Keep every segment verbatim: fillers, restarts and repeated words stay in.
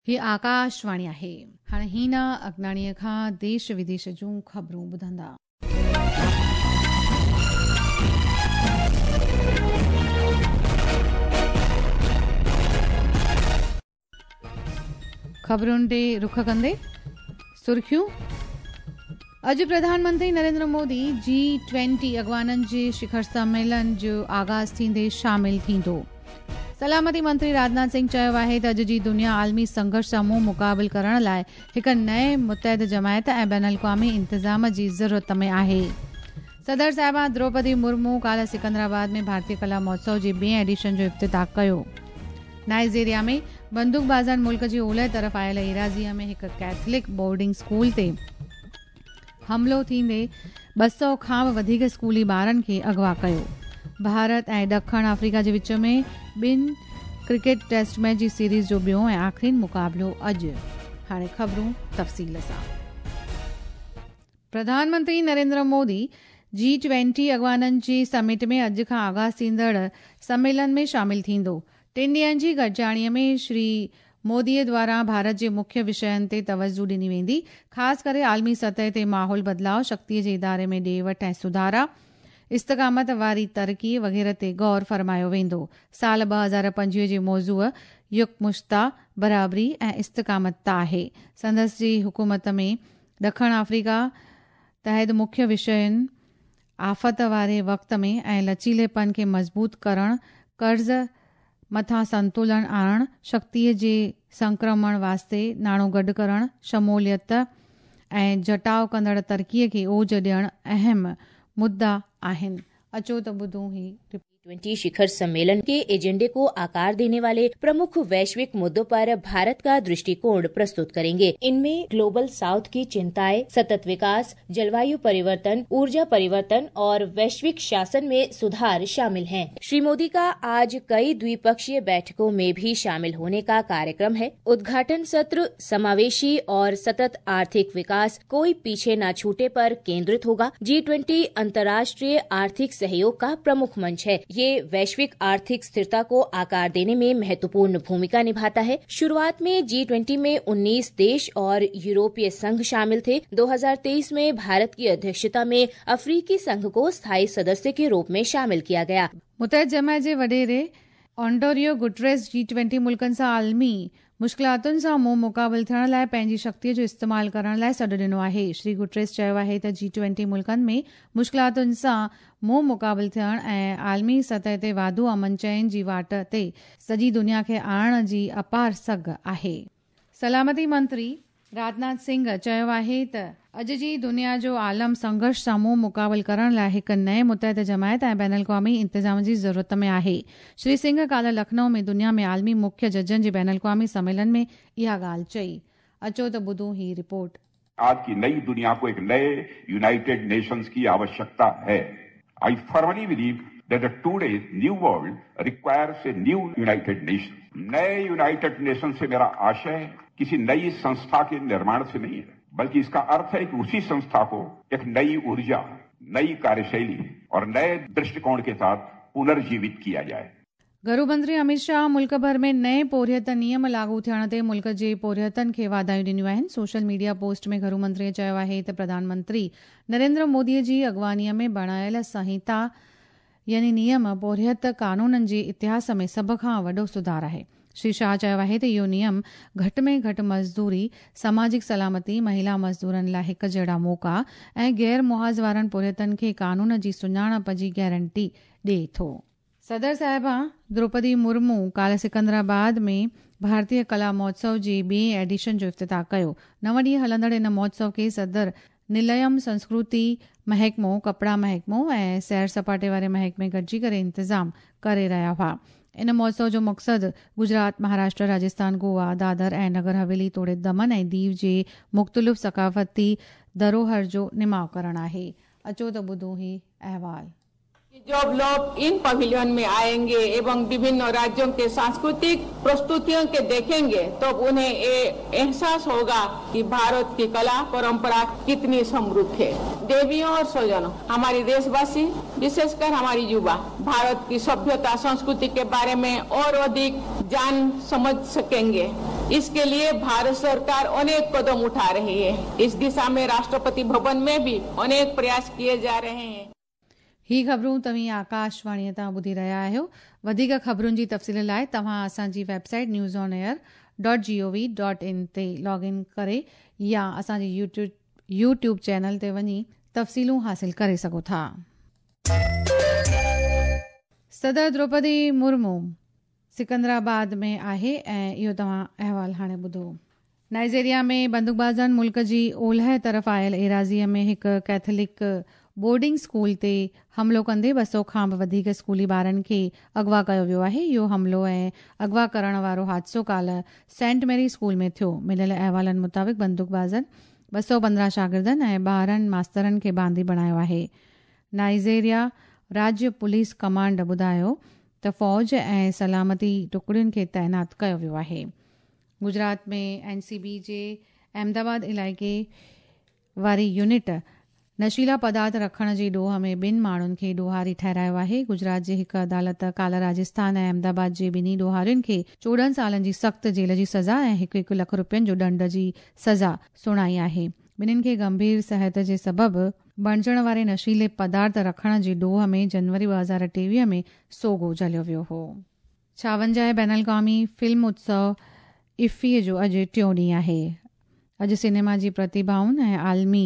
ही आकाशवाणी आहे। हाणे हिना अगनाणीअ खां देश विदेश जूं ख़बरूं ॿुधंदा। ख़बरुनि ते रुख कंदे सुर्खियूं। अॼु प्रधानमंत्री नरेंद्र मोदी जी ट्वेंटी अॻवाननि जे शिखर सम्मेलन जो आगाज़ थींदे शामिल थींदो। सलामती मंत्री राजनाथ सिंह चयो आहे त अॼु जी दुनिया आलमी संघर्ष सां मुंहुं मुक़ाबिल करण लाइ हिक नए मुतहद जमायत ऐं बैन अल-अक़वामी इंतज़ाम जी ज़रूरत में आहे। सदर साहिबा द्रौपदी मुर्मू काल्ह सिकंदराबाद में भारतीय कला महोत्सव जे ॿिएं एडिशन जो इफ़्तिताह कयो। नाइजीरिया में बंदूकबाज़नि मुल्क जी ओलह तरफ़ आयल इराज़ीअ में हिक कैथलिक बोर्डिंग स्कूल ते हमिलो थींदे ॿ सौ खां बि वधीक स्कूली ॿारनि खे अगवा कयो। भारत ऐं ॾखण अफ्रीका जे विच में ॿिनि क्रिकेट टेस्ट मैच जी सीरीज़ जो ॿियों ऐं आख़िरी मुक़ाबिलो अॼु। हाणे ख़बरूं तफ़सील सां। प्रधानमंत्री नरेंद्र मोदी जी ट्वेंटी अॻवाननि जी समिट में अॼु खां आगाज़ थींदड़ सम्मेलन में शामिल थींदो। टिनि ॾींहनि जी गॾिजाणीअ में श्री मोदीअ द्वारा भारत जे मुख्य विषयनि ते तवजो ॾिनी वेंदी। ख़ासि करे आलमी सतह ते माहौल बदिलाव, शक्तीअ जे इदारे में ॾे वठि ऐं सुधारा, इस्तकामत वारी तरक़ी वग़ैरह ते गौर फरमायो वेंदो। साल ॿ हज़ार पंजवीह जे मौज़ूअ युकमुश्ता, बराबरी ऐं इस्तकामत आहे। संदसि जी हुकूमत में ॾखण अफ्रीका तहत मुख्य विषयनि आफ़त वारे वक़्त में ऐं लचीलेपन खे मज़बूत करणु, कर्ज़ मथां संतुलन आणणु, शक्तीअ जे संक्रमण वास्ते नाणो गॾु करणु, शमूलियत ऐं जटाव कंदड़ तरक़ीअ खे ओज ॾियणु अहम मुद्दा आहिनि। अचो त ॿुधूं ही ट्वेंटी शिखर सम्मेलन के एजेंडे को आकार देने वाले प्रमुख वैश्विक मुद्दों पर भारत का दृष्टिकोण प्रस्तुत करेंगे। इनमें ग्लोबल साउथ की चिंताएं, सतत विकास, जलवायु परिवर्तन, ऊर्जा परिवर्तन और वैश्विक शासन में सुधार शामिल हैं। श्री मोदी का आज कई द्विपक्षीय बैठकों में भी शामिल होने का कार्यक्रम है। उद्घाटन सत्र समावेशी और सतत आर्थिक विकास, कोई पीछे न छूटे पर केंद्रित होगा। जी ट्वेंटी अंतर्राष्ट्रीय आर्थिक सहयोग का प्रमुख मंच है। ये वैश्विक आर्थिक स्थिरता को आकार देने में महत्वपूर्ण भूमिका निभाता है। शुरुआत में जी ट्वेंटी में उन्नीस देश और यूरोपीय संघ शामिल थे। दो हज़ार तेईस में भारत की अध्यक्षता में अफ्रीकी संघ को स्थायी सदस्य के रूप में शामिल किया गया। मुतहद जमायत जे वडेरे ऑन्टोरियो गुटरेस जी ट्वेंटी मुल्कनि सां आलमी मुश्किलातुनि सां मुंहुं मुक़ाबिल थियण लाइ पंहिंजी शक्तीअ जो इस्तेमालु करण लाइ सॾु ॾिनो आहे। श्री गुटरेस चयो आहे त जी ट्वेंटी मुल्कनि में मुश्किलातुनि सां मुंहुं मुक़ाबिल थियण ऐं आलमी सतह ते वाधू अमन चैन जी वाट ते सॼी दुनिया खे आणण जी अपार सघ आहे। सलामती मंत्री राजनाथ सिंह चयो आहे त अॼु जी दुनिया जो आलम संघर्ष सां मुंहुं मुक़ाबिल करण लाइ हिक नए मुतहद जमायत ऐं बैन अल-अक़वामी इंतज़ाम जी ज़रूरत में आहे। श्री सिंह काल्ह लखनऊ में दुनिया में आलमी मुख्य जजनि जे बैन अल-अक़वामी सम्मेलन में इहा ॻाल्हि चई। अचो त ॿुधूं ही रिपोर्ट। आज की नई दुनिया को एक नए यूनाइटेड नेशंस की आवश्यकता है। I firmly believe that the today's new world requires a new United Nation. नए यूनाइटेड नेशन से मेरा आशय किसी नई संस्था के निर्माण से नहीं है, बल्कि इसका अर्थ है कि उसी संस्था को एक नई ऊर्जा, नई कार्यशैली और नए दृष्टिकोण के साथ पुनर्जीवित किया जाए। गृहमंत्री अमित शाह मुल्क भर में नए पोरियत नियम लागू थियण ते मुल्क जे पोरियतनि खे वाधायूं ॾिनियूं आहिनि। सोशल मीडिया पोस्ट में गृहमंत्रीअ चयो आहे त प्रधानमंत्री नरेंद्र मोदीअ जी अॻवानीअ में बणायल संहिता यानी नियम पोरियत कानूननि जे इतिहास में सभ खां वॾो सुधार आहे। श्री शाह चयो आहे त इहो नियम घटि में घटि मज़दूरी, सामाजिक सलामती, महिला मज़दूरनि लाइ हिक जहिड़ा मौक़ा ऐं गैर मुआज़ वारनि पोरियतनि खे कानून जी सुञाणप जी गारंटी ॾिए थो। सदर साहिबा द्रौपदी मुर्मू काल्ह सिकंदराबाद में भारतीय कला महोत्सव जे ॿिएं एडिशन जो इफ़्तिताह कयो। नव ॾींहं हलंदड़ इन महोत्सव खे सदर निलयम संस्कृति महकमो, कपड़ा महकमो ऐं सैर सपाटे वारे महकमे गॾिजी करे इंतज़ाम करे रहिया हुआ। इन महोत्सव जो मक़सदु गुजरात, महाराष्ट्र, राजस्थान, गोवा, दादर ऐं नगर हवेली तोड़े दमन ऐं दीव जे मुख़्तलिफ़ सक़ाफ़ती धरोहर जो निमाउ करणु आहे। अचो त ॿुधूं ही अहवाल। जब लोग इन पवेलियन में आएंगे एवं विभिन्न राज्यों के सांस्कृतिक प्रस्तुतियों के देखेंगे तो उन्हें ये एहसास होगा कि भारत की कला परंपरा कितनी समृद्ध है। देवियों और स्वजनों, हमारे देशवासी विशेषकर हमारी युवा भारत की सभ्यता संस्कृति के बारे में और अधिक जान समझ सकेंगे। इसके लिए भारत सरकार अनेक कदम उठा रही है। इस दिशा में राष्ट्रपति भवन में भी अनेक प्रयास किए जा रहे हैं। ही ख़बरूं तव्हीं आकाशवाणीअ तां ॿुधी रहिया आहियो। वधीक ख़बरुनि जी तफ़सील लाइ तव्हां असांजी website news on air dot G O V dot in ते लॉगिन करे या असांजे यूट्यूब यूट्यूब चैनल ते वञी तफ़सीलूं हासिल करे सघो था। सदर द्रौपदी मुर्मू सिकंदराबाद में आहे ऐं इहो तव्हां अहवालु हाणे ॿुधो। नाइजीरिया में बंदूकबाज़नि मुल्क जी ओलह तरफ़ आयल एराज़ीअ में हिकु कैथोलिक बोर्डिंग स्कूल ते हमिलो कंदे ॿ सौ खां बि वधीक स्कूली ॿारनि खे अगवा कयो वियो आहे। इहो हमिलो ऐं अगवा करण वारो हादसो काल्ह सेंट मेरी स्कूल में थियो। मिलियल अहवालनि मुताबिक़ बंदूकबाज़नि ॿ सौ पंद्रहं शागिर्दनि ऐं ॿारहनि मास्तरनि खे बांदी बणायो आहे। नाइजीरिया राज्य पुलिस कमांड ॿुधायो त फ़ौज ऐं सलामती टुकड़ियुनि खे तैनात कयो वियो आहे। गुजरात में एन सी बी जे अहमदाबाद इलाइक़े वारी यूनिट नशीला पदार्थ रखण जी ॾोह में ॿिनि माण्हुनि खे ॾोहारी ठहिरायो आहे। गुजरात जी हिकु अदालत काल्ह राजस्थान ऐं अहमदाबाद जे ॿिन्ही ॾोहारियुनि खे चोॾहं सालनि जी सख़्त जेल जी सज़ा ऐं हिकु हिकु लख रुपयनि जो दंड जी सज़ा सुणाई आहे। ॿिन्हिनि खे गंभीर सिहत जे सबबि बणजण वारे नशीले पदार्थ रखण जी ॾोह में जनवरी ॿ हज़ार टेवीह में सोगो झलियो वियो हो। छावंजाह बैन अल-क़वामी फिल्म उत्सव इफ़ीअ जो अॼु टियों ॾींहुं आहे। अॼु सिनेमा जी प्रतिभाउनि ऐं आलमी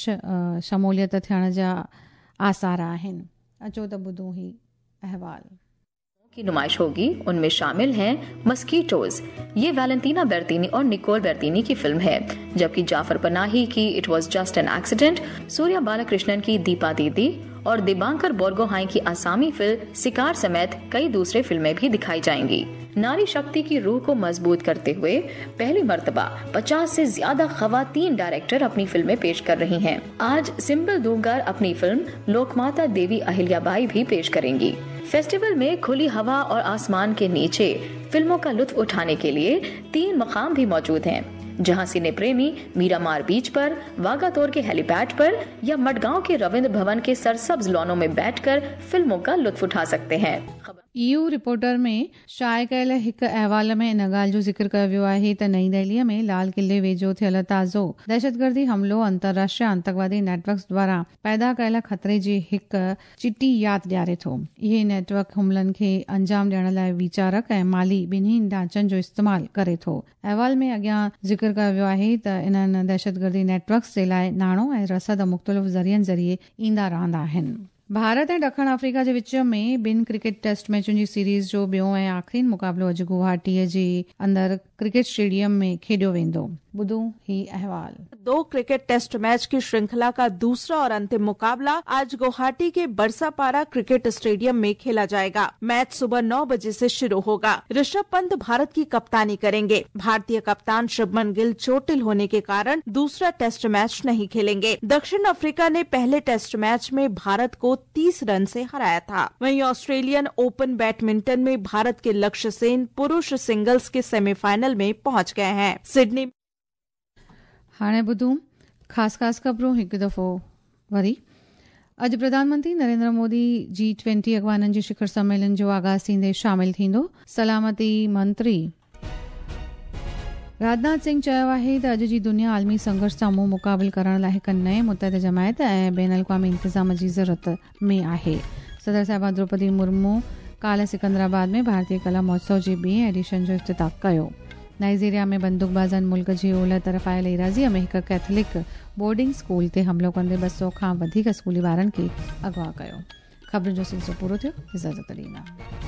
शमूलियत थियण जा आसार आहिनि। अचो त ॿुधूं ही अहवाल। की नुमाइश होगी, उनमें शामिल हैं मस्कीटोज। ये वैलेंटीना बेर्तिनी और निकोल बेर्तिनी की फिल्म है, जबकि जाफर पनाही की it was just an accident, Surya Balakrishnan की दीपा दीदी और दिबांकर बोरगोहाई की आसामी फिल्म शिकार समेत कई दूसरे फिल्में भी दिखाई जाएंगी। नारी शक्ति की रूह को मजबूत करते हुए पहली मर्तबा पचास से ज्यादा खवातीन डायरेक्टर अपनी फिल्में पेश कर रही हैं। आज सिंबल दूंगर अपनी फिल्म लोकमाता देवी अहिल्याबाई भी पेश करेंगी। फेस्टिवल में खुली हवा और आसमान के नीचे फिल्मों का लुत्फ उठाने के लिए तीन मकाम भी मौजूद हैं, जहां सिने प्रेमी मीरामार बीच पर, वागातोर के हेलीपैड पर या मडगांव के रविंद्र भवन के सरसब्ज लॉनों में बैठकर फिल्मों का लुत्फ उठा सकते हैं। ईयू रिपोर्टर में शाये कयल हिकु अहवाल में इन ॻाल्हि जो ज़िक्र कयो वियो आहे त नईं दिल्लीअ में लाल किले वेझो थियल ताज़ो दहशतगर्दी हमलो अंतर्राष्ट्रीय आतंकवादी नेटवर्क्स द्वारा पैदा कयल ख़तरे जी हिकु चिटी यादि ॾियारे थो। इहे नेटवर्क हमलनि खे अंजाम ॾियण लाइ वीचारक ऐं माली ॿिन्ही ढांचनि जो इस्तेमालु करे थो। अहवाल में अॻियां ज़िक्र कयो वियो आहे त इन्हनि दहशतगर्दी नेटवर्क्स जे लाइ नाणो ऐं रसद मुख़्तलिफ़ ज़रियनि ज़रिए ईंदा रहंदा आहिनि। भारत ऐं ॾखण अफ्रीका जे विच में ॿिनि क्रिकेट टेस्ट मैचुनि जी सीरीज़ जो ॿियों ऐं आख़िरी मुक़ाबलो अॼु गुवाहाटीअ जे अंदरि क्रिकेट स्टेडियम में खेॾियो वेंदो। ॿुधूं ही अहवाल। दो क्रिकेट टेस्ट मैच की श्रृंखला का दूसरा और अंतिम मुकाबला आज गुवाहाटी के बरसापारा क्रिकेट स्टेडियम में खेला जाएगा। मैच सुबह नौ बजे से शुरू होगा। ऋषभ पंत भारत की कप्तानी करेंगे। भारतीय कप्तान शुभमन गिल चोटिल होने के कारण दूसरा टेस्ट मैच नहीं खेलेंगे। दक्षिण अफ्रीका ने पहले टेस्ट मैच में भारत को तीस रन से हराया था। वहीं ऑस्ट्रेलियन ओपन बैडमिंटन में भारत के लक्ष्य सेन पुरुष सिंगल्स के सेमीफाइनल में पहुंच गए हैं। सिडनी हाणे ॿुधूं ख़ासि ख़ासि ख़बरूं हिकु दफ़ो वरी। अॼु प्रधानमंत्री नरेंद्र मोदी जी ट्वेंटी अॻवाननि जे शिखर सम्मेलन जो आगाज़ थींदे शामिल थींदो। सलामती मंत्री राजनाथ सिंह चयो आहे त अॼु जी दुनिया आलमी संघर्ष सां मुंहुं मुक़ाबिल करण लाइ हिकु नए मुतहद जमायत ऐं बैन अल-क़वामी इंतज़ाम जी ज़रूरत में आहे। सदर साहिबा द्रौपदी मुर्मू काल्ह सिकंदराबाद में भारतीय कला महोत्सव जे ॿिएं एडिशन जो इफ़्तिताह कयो। नाइजीरिया में बंदूकबाज़नि मुल्क जी ओलह तरफ़ आयल एराज़ीअ में हिकु कैथोलिक बोर्डिंग स्कूल ते हमिलो कंदे ॿ सौ खां वधीक स्कूली ॿारनि खे अगवा कयो। ख़बरुनि जो सिलसिलो पूरो थियो। इजाज़त ॾींदा।